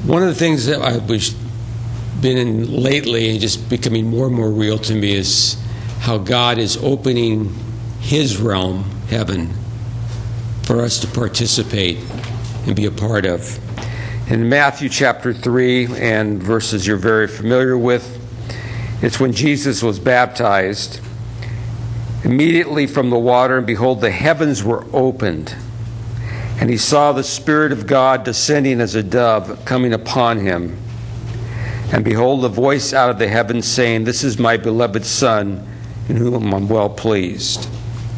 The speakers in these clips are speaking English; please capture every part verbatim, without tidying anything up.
One of the things that I've been in lately and just becoming more and more real to me is how God is opening His realm, heaven, for us to participate and be a part of. In Matthew chapter three, and verses you're very familiar with, it's when Jesus was baptized. Immediately from the water, and behold, the heavens were opened, and he saw the Spirit of God descending as a dove coming upon him. And behold, a voice out of the heavens saying, "This is my beloved Son, in whom I'm well pleased."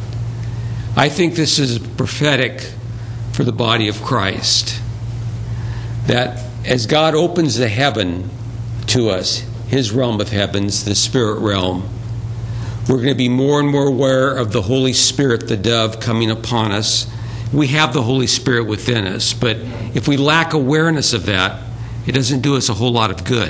I think this is prophetic for the body of Christ. That as God opens the heaven to us, His realm of heavens, the spirit realm, we're going to be more and more aware of the Holy Spirit, the dove, coming upon us. We have the Holy Spirit within us, but if we lack awareness of that, it doesn't do us a whole lot of good.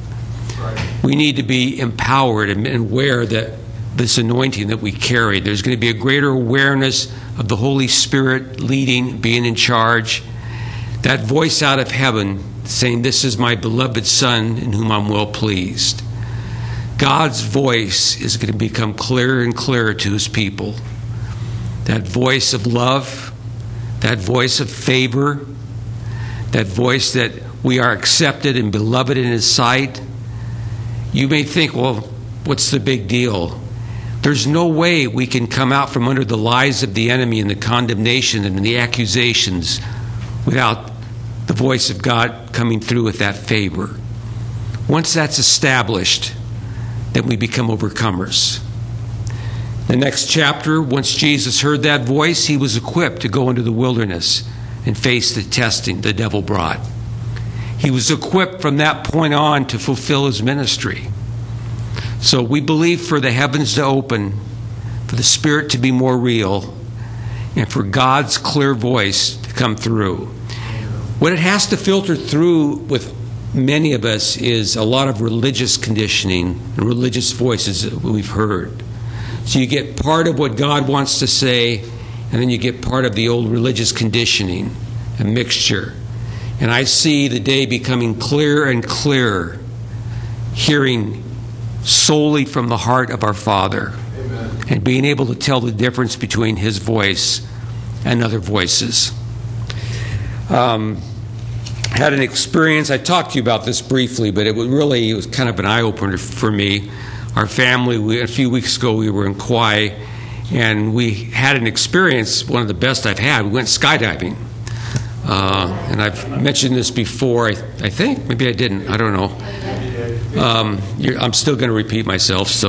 We need to be empowered and aware that this anointing that we carry, there's going to be a greater awareness of the Holy Spirit leading, being in charge. That voice out of heaven saying, "This is my beloved Son, in whom I'm well pleased." God's voice is going to become clearer and clearer to His people. That voice of love, that voice of favor, that voice that we are accepted and beloved in His sight. You may think, well, what's the big deal? There's no way we can come out from under the lies of the enemy and the condemnation and the accusations without the voice of God coming through with that favor. Once that's established, then we become overcomers. The next chapter, once Jesus heard that voice, He was equipped to go into the wilderness and face the testing the devil brought. He was equipped from that point on to fulfill His ministry. So we believe for the heavens to open, for the Spirit to be more real, and for God's clear voice to come through. What it has to filter through with many of us is a lot of religious conditioning and religious voices that we've heard. So you get part of what God wants to say, and then you get part of the old religious conditioning, a mixture. And I see the day becoming clearer and clearer, hearing solely from the heart of our Father. Amen. And being able to tell the difference between His voice and other voices. Um, had an experience, I talked to you about this briefly, but it was really, it was kind of an eye-opener for me. Our family, we, a few weeks ago, we were in Kauai, and we had an experience, one of the best I've had. We went skydiving. Uh, and I've mentioned this before, I, I think. Maybe I didn't. I don't know. Um, I'm still going to repeat myself, so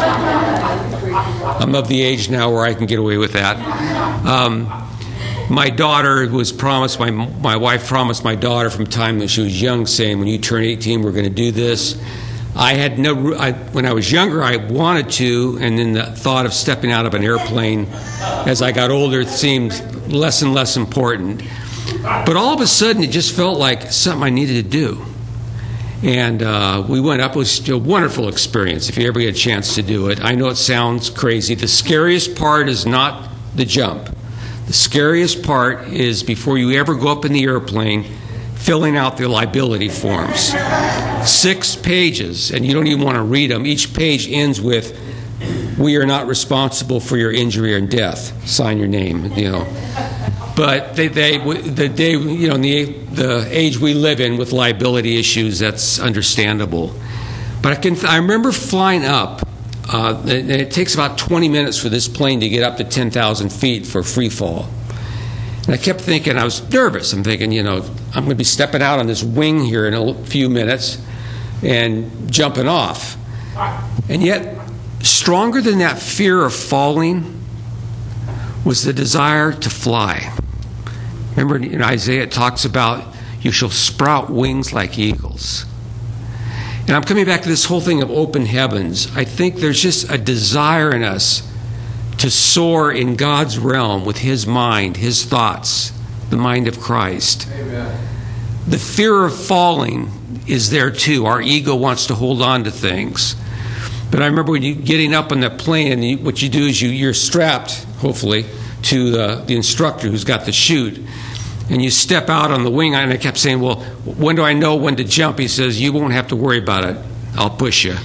I'm of the age now where I can get away with that. Um, my daughter was promised, my my wife promised my daughter from time when she was young, saying, when you turn eighteen, we're going to do this. I had no, I, when I was younger, I wanted to, and then the thought of stepping out of an airplane as I got older seemed less and less important. But all of a sudden, it just felt like something I needed to do. And uh, we went up. It was a wonderful experience if you ever get a chance to do it. I know it sounds crazy. The scariest part is not the jump. The scariest part is before you ever go up in the airplane, filling out the liability forms. Six pages, and you don't even want to read them. Each page ends with, "We are not responsible for your injury or death. Sign your name," you know. But they, they, the day, you know, in the the age we live in with liability issues, that's understandable. But I can, I remember flying up, uh, and it takes about twenty minutes for this plane to get up to ten thousand feet for free fall. And I kept thinking, I was nervous. I'm thinking, you know, I'm going to be stepping out on this wing here in a few minutes and jumping off. And yet, stronger than that fear of falling was the desire to fly. Remember in Isaiah it talks about, you shall sprout wings like eagles. And I'm coming back to this whole thing of open heavens. I think there's just a desire in us to soar in God's realm with His mind, His thoughts, the mind of Christ. Amen. The fear of falling is there too. Our ego wants to hold on to things. But I remember when you getting up on the plane, and you, what you do is you, you're strapped, hopefully, to the, the instructor who's got the chute. and you step out on the wing. And I kept saying, well, when do I know when to jump? He says, you won't have to worry about it. I'll push you.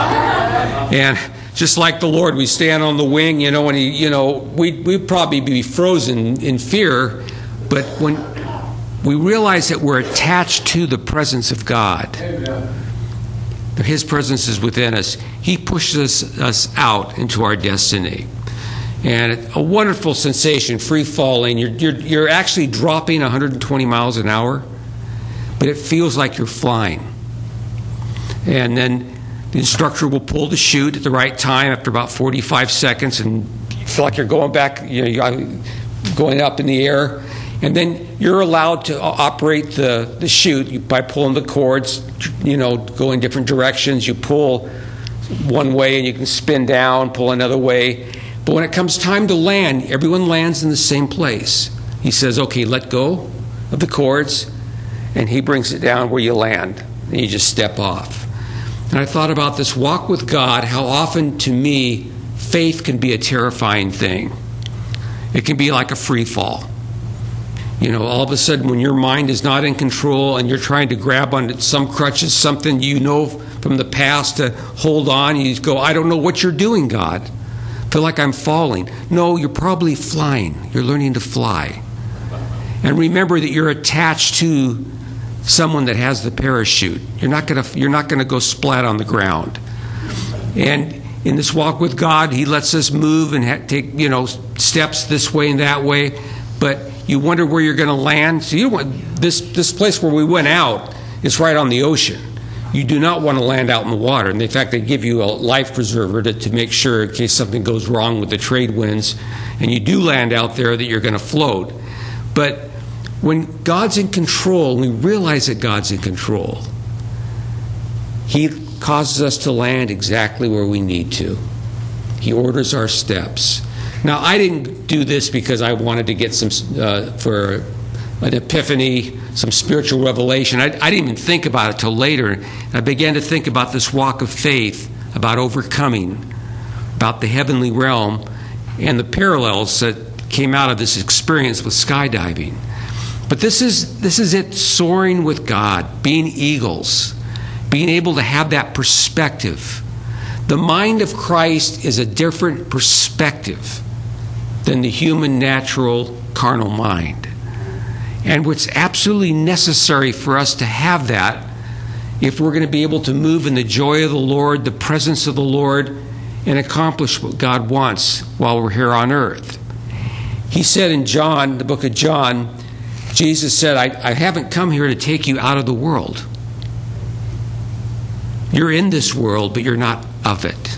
And just like the Lord, we stand on the wing, you know, and he, you know, we, we'd probably be frozen in fear, but when we realize that we're attached to the presence of God, His presence is within us, He pushes us out into our destiny. And a wonderful sensation, free falling. You're, you're, you're actually dropping one hundred twenty miles an hour, but it feels like you're flying. And then the instructor will pull the chute at the right time after about forty-five seconds, and you feel like you're going back, you know, you're going up in the air. And then you're allowed to operate the, the chute by pulling the cords, you know, go in different directions. You pull one way and you can spin down, pull another way. But when it comes time to land, everyone lands in the same place. He says, okay, let go of the cords, and he brings it down where you land. And you just step off. And I thought about this walk with God, how often to me faith can be a terrifying thing. It can be like a free fall. You know, all of a sudden when your mind is not in control and you're trying to grab on some crutches, something you know from the past to hold on, you go, I don't know what you're doing, God. I feel like I'm falling. No, you're probably flying. You're learning to fly. And remember that you're attached to someone that has the parachute. You're not going to you're not going to go splat on the ground. And in this walk with God, He lets us move and ha- take, you know, steps this way and that way, but you wonder where you're going to land. So you want this this place where we went out is right on the ocean. You do not want to land out in the water. And in fact, they give you a life preserver to, to make sure in case something goes wrong with the trade winds and you do land out there that you're going to float. But when God's in control, we realize that God's in control, He causes us to land exactly where we need to. He orders our steps. Now, I didn't do this because I wanted to get some, uh, for an epiphany, some spiritual revelation. I, I didn't even think about it till later. And I began to think about this walk of faith, about overcoming, about the heavenly realm, and the parallels that came out of this experience with skydiving. But this is this is it, soaring with God, being eagles, being able to have that perspective. The mind of Christ is a different perspective than the human, natural, carnal mind. And what's absolutely necessary for us to have that if we're going to be able to move in the joy of the Lord, the presence of the Lord, and accomplish what God wants while we're here on earth. He said in John, the book of John, Jesus said, I, I haven't come here to take you out of the world. You're in this world, but you're not of it.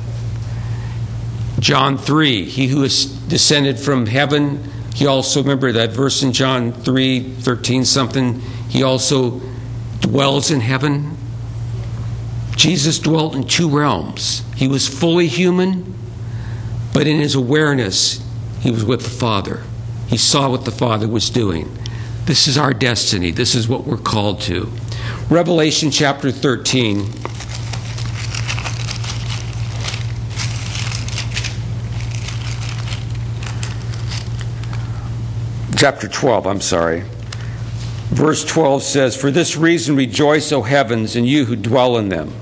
John three, he who is descended from heaven, he also, remember that verse in John three, thirteen something, he also dwells in heaven. Jesus dwelt in two realms. He was fully human, but in his awareness, he was with the Father. He saw what the Father was doing. This is our destiny. This is what we're called to. Revelation chapter thirteen. Chapter twelve, I'm sorry. Verse twelve says, For this reason rejoice, O heavens, and you who dwell in them.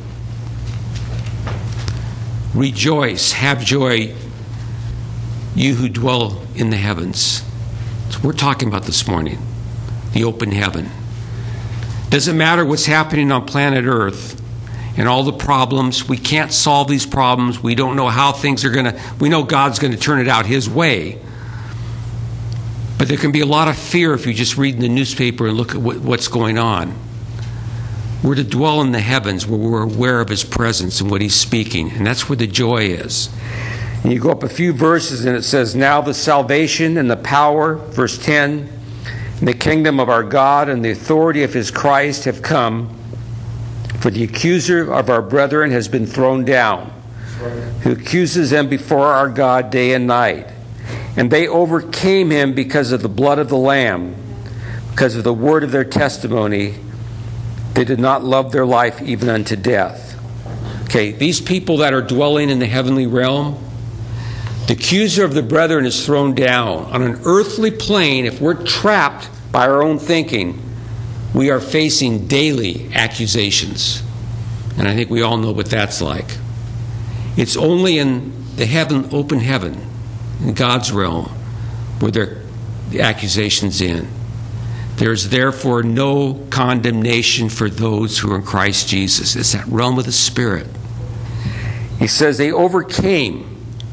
Rejoice, have joy, you who dwell in the heavens. So we're talking about this morning, the open heaven. Doesn't matter what's happening on planet Earth and all the problems. We can't solve these problems. We don't know how things are going to, we know God's going to turn it out His way. But there can be a lot of fear if you just read in the newspaper and look at what, what's going on. We're to dwell in the heavens where we're aware of His presence and what He's speaking. And that's where the joy is. And you go up a few verses and it says, Now the salvation and the power, verse ten, and the kingdom of our God and the authority of His Christ have come. For the accuser of our brethren has been thrown down, who accuses them before our God day and night. And they overcame him because of the blood of the Lamb, because of the word of their testimony. They did not love their life even unto death. Okay, these people that are dwelling in the heavenly realm, the accuser of the brethren is thrown down. On an earthly plane, if we're trapped by our own thinking, we are facing daily accusations. And I think we all know what that's like. It's only in the heaven, open heaven, in God's realm, where there, the accusations in. There is therefore no condemnation for those who are in Christ Jesus. It's that realm of the Spirit. He says they overcame.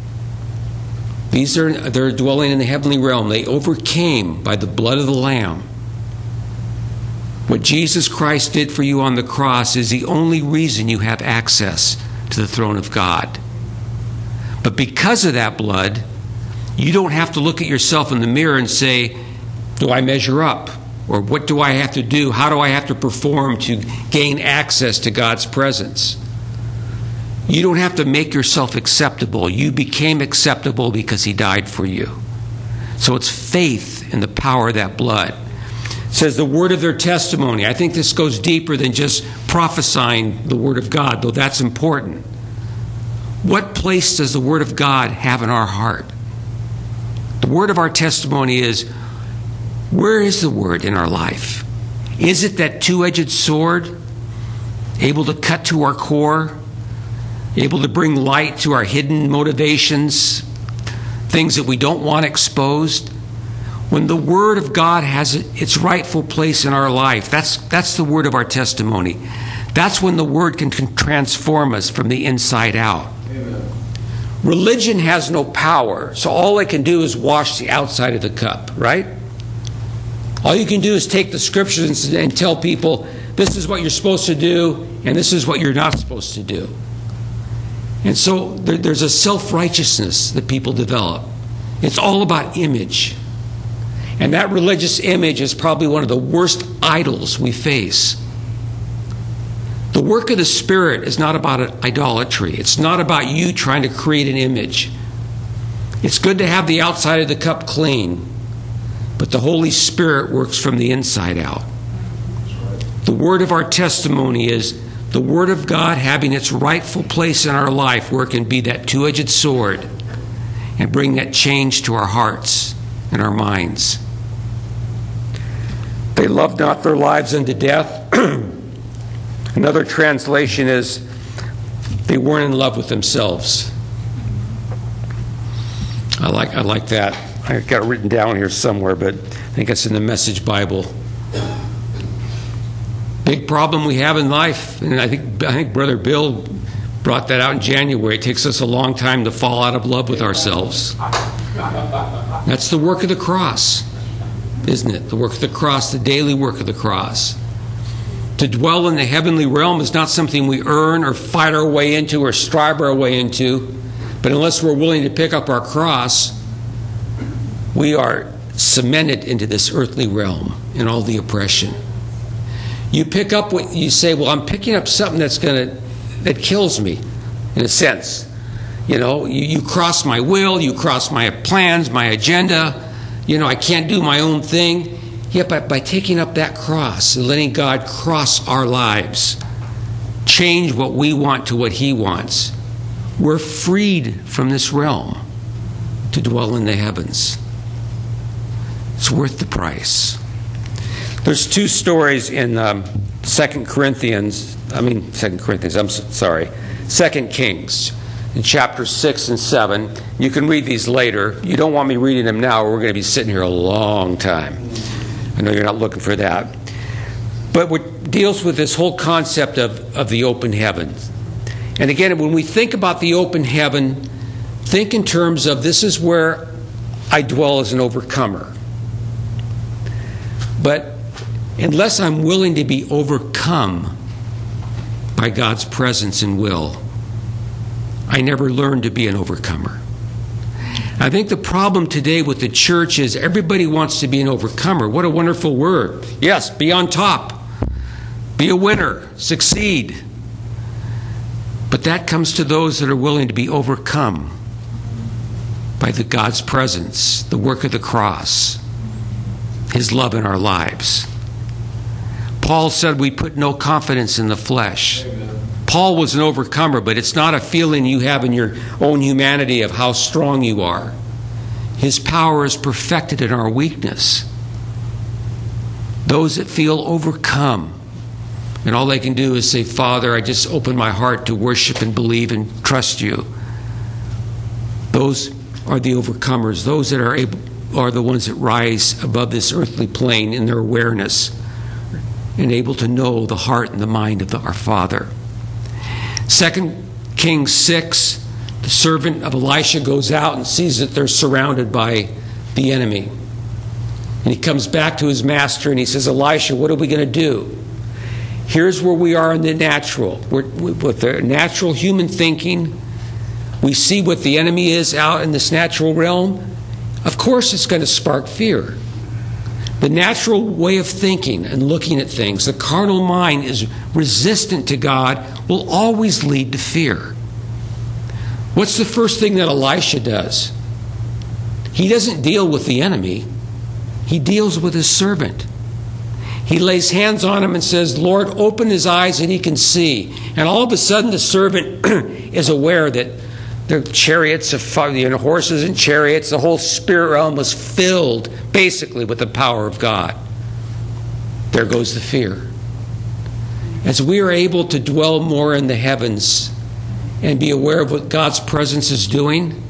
These are they're dwelling in the heavenly realm. They overcame by the blood of the Lamb. What Jesus Christ did for you on the cross is the only reason you have access to the throne of God. But because of that blood, you don't have to look at yourself in the mirror and say, do I measure up? Or what do I have to do? How do I have to perform to gain access to God's presence? You don't have to make yourself acceptable. You became acceptable because He died for you. So it's faith in the power of that blood. It says the word of their testimony. I think this goes deeper than just prophesying the word of God, though that's important. What place does the word of God have in our heart? The word of our testimony is, where is the word in our life? Is it that two-edged sword, able to cut to our core, able to bring light to our hidden motivations, things that we don't want exposed? When the word of God has its rightful place in our life, that's, that's the word of our testimony. That's when the word can, can transform us from the inside out. Amen. Religion has no power, so all it can do is wash the outside of the cup, right? All you can do is take the scriptures and tell people, this is what you're supposed to do, and this is what you're not supposed to do. And so there, there's a self-righteousness that people develop. It's all about image. And that religious image is probably one of the worst idols we face. The work of the Spirit is not about idolatry. It's not about you trying to create an image. It's good to have the outside of the cup clean, but the Holy Spirit works from the inside out. The word of our testimony is the word of God having its rightful place in our life, where it can be that two-edged sword and bring that change to our hearts and our minds. They loved not their lives unto death. Another translation is, they weren't in love with themselves. I like I like that. I got it written down here somewhere, but I think it's in the Message Bible. Big problem we have in life, and I think I think Brother Bill brought that out in January. It takes us a long time to fall out of love with ourselves. That's the work of the cross, isn't it? The work of the cross, the daily work of the cross. To dwell in the heavenly realm is not something we earn or fight our way into or strive our way into, but unless we're willing to pick up our cross, we are cemented into this earthly realm and all the oppression. You pick up what you say, well, I'm picking up something that's going to, that kills me, in a sense. You know, you, you cross my will, you cross my plans, my agenda. You know, I can't do my own thing. Yet by, by taking up that cross and letting God cross our lives, change what we want to what He wants, we're freed from this realm to dwell in the heavens. It's worth the price. There's two stories in um, Second Corinthians, I mean Second Corinthians, I'm sorry, Second Kings, in chapter six and seven. You can read these later. You don't want me reading them now, or we're going to be sitting here a long time. I know you're not looking for that. But what deals with this whole concept of, of the open heaven. And again, when we think about the open heaven, think in terms of, this is where I dwell as an overcomer. But unless I'm willing to be overcome by God's presence and will, I never learned to be an overcomer. I think the problem today with the church is everybody wants to be an overcomer. What a wonderful word. Yes, be on top. Be a winner. Succeed. But that comes to those that are willing to be overcome by the God's presence, the work of the cross, His love in our lives. Paul said we put no confidence in the flesh. Amen. Paul was an overcomer, but it's not a feeling you have in your own humanity of how strong you are. His power is perfected in our weakness. Those that feel overcome, and all they can do is say, Father, I just open my heart to worship and believe and trust you. Those are the overcomers. Those that are able are the ones that rise above this earthly plane in their awareness and able to know the heart and the mind of the, our Father. Second Kings six, the servant of Elisha goes out and sees that they're surrounded by the enemy. And he comes back to his master and he says, Elisha, what are we going to do? Here's where we are in the natural. We're, with the natural human thinking, we see what the enemy is out in this natural realm. Of course it's going to spark fear. The natural way of thinking and looking at things, the carnal mind is resistant to God, will always lead to fear. What's the first thing that Elisha does? He doesn't deal with the enemy. He deals with his servant. He lays hands on him and says, Lord, open his eyes that he can see. And all of a sudden the servant is aware that the chariots of fire, you know, horses and chariots, the whole spirit realm was filled basically with the power of God. There goes the fear. As we are able to dwell more in the heavens and be aware of what God's presence is doing,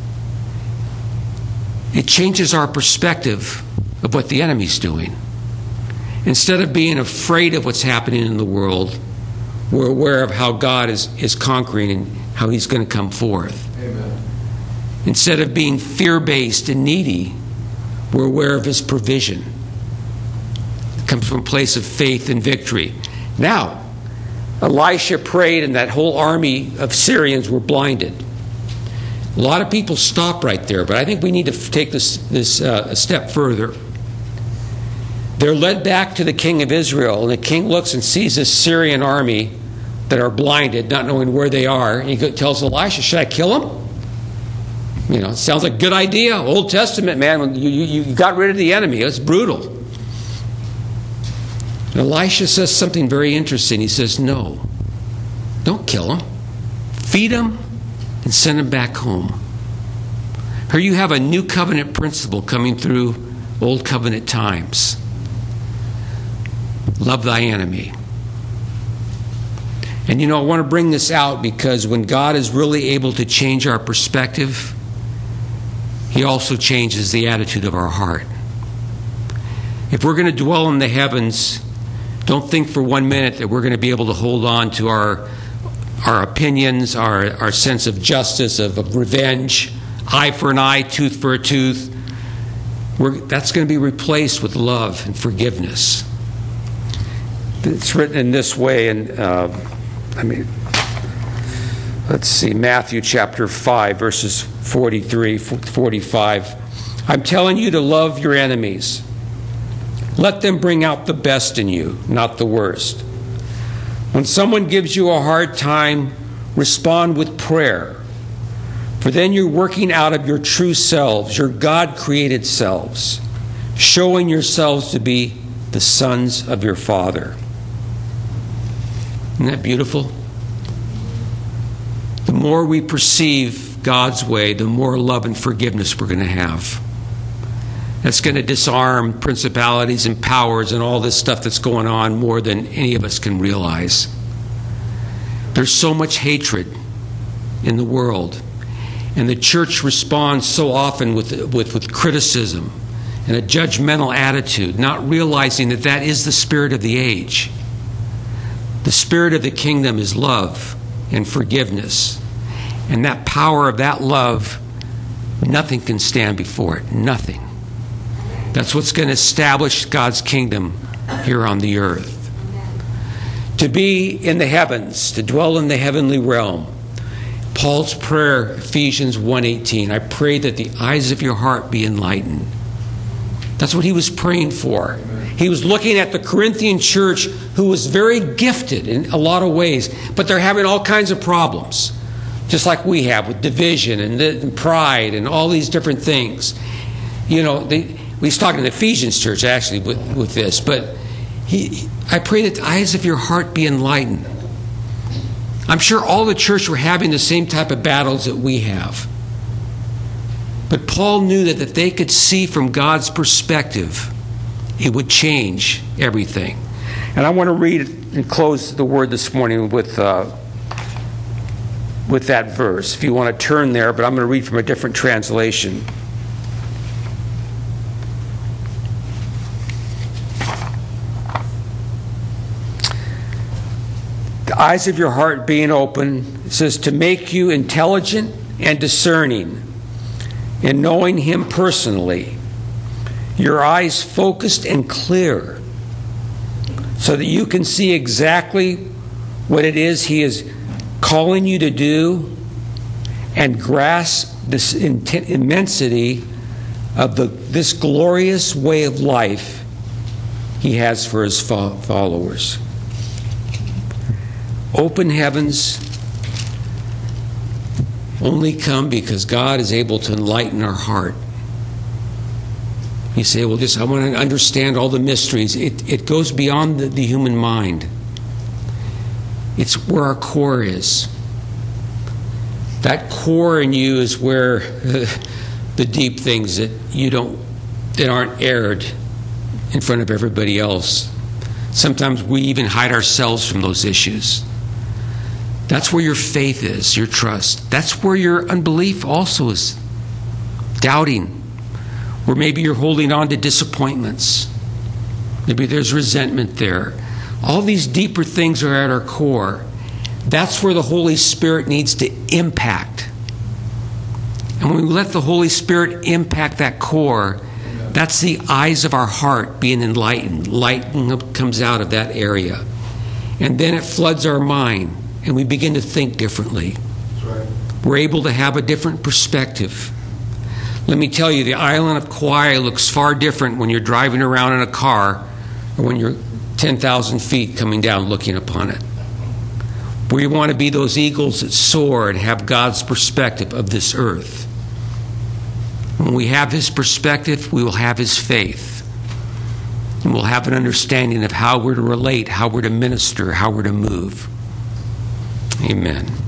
it changes our perspective of what the enemy's doing. Instead of being afraid of what's happening in the world, we're aware of how God is, is conquering and how he's going to come forth. Amen. Instead of being fear-based and needy, we're aware of his provision. It comes from a place of faith and victory. Now, Elisha prayed and that whole army of Syrians were blinded. A lot of people stop right there, but I think we need to take this, this uh, a step further. They're led back to the king of Israel, and the king looks and sees this Syrian army that are blinded, not knowing where they are. And he tells Elisha, should I kill them? You know, it sounds like a good idea. Old Testament, man, when you, you, you got rid of the enemy. It's brutal. And Elisha says something very interesting. He says, no, don't kill them. Feed them and send them back home. Here you have a new covenant principle coming through old covenant times. Love thy enemy. And you know, I want to bring this out because when God is really able to change our perspective, he also changes the attitude of our heart. If we're going to dwell in the heavens, don't think for one minute that we're going to be able to hold on to our our opinions, our, our sense of justice, of, of revenge, eye for an eye, tooth for a tooth. We're, that's going to be replaced with love and forgiveness. It's written in this way in, uh, I mean, let's see, Matthew chapter five, verses forty-three, forty-five. I'm telling you to love your enemies. Let them bring out the best in you, not the worst. When someone gives you a hard time, respond with prayer. For then you're working out of your true selves, your God-created selves, showing yourselves to be the sons of your Father. Isn't that beautiful? The more we perceive God's way, the more love and forgiveness we're going to have. That's going to disarm principalities and powers and all this stuff that's going on more than any of us can realize. There's so much hatred in the world. And the church responds so often with, with, with criticism and a judgmental attitude, not realizing that that is the spirit of the age. The spirit of the kingdom is love and forgiveness. And that power of that love, nothing can stand before it. Nothing. That's what's going to establish God's kingdom here on the earth. To be in the heavens, to dwell in the heavenly realm. Paul's prayer, Ephesians one eighteen, I pray that the eyes of your heart be enlightened. That's what he was praying for. He was looking at the Corinthian church who was very gifted in a lot of ways, but they're having all kinds of problems, just like we have with division and, and pride and all these different things. You know, they, he's talking to the Ephesians church actually with, with this, but he, I pray that the eyes of your heart be enlightened. I'm sure all the church were having the same type of battles that we have. But Paul knew that if they could see from God's perspective It would change everything. And I want to read and close the word this morning with uh, with that verse. If you want to turn there, but I'm going to read from a different translation. The eyes of your heart being open, it says, to make you intelligent and discerning in knowing Him personally. Your eyes focused and clear so that you can see exactly what it is He is calling you to do and grasp this immensity of the, this glorious way of life He has for His followers. Open heavens only come because God is able to enlighten our heart. You say, well, just I want to understand all the mysteries. It, it goes beyond the, the human mind. It's where our core is. That core in you is where the deep things that you don't, that aren't aired in front of everybody else. Sometimes we even hide ourselves from those issues. That's where your faith is, your trust. That's where your unbelief also is. Doubting. Where maybe you're holding on to disappointments. Maybe there's resentment there. All these deeper things are at our core. That's where the Holy Spirit needs to impact. And when we let the Holy Spirit impact that core, that's the eyes of our heart being enlightened. Light comes out of that area. And then it floods our mind. And we begin to think differently. That's right. We're able to have a different perspective. Let me tell you, the island of Kauai looks far different when you're driving around in a car or when you're ten thousand feet coming down looking upon it. We want to be those eagles that soar and have God's perspective of this earth. When we have His perspective, we will have His faith. And we'll have an understanding of how we're to relate, how we're to minister, how we're to move. Amen.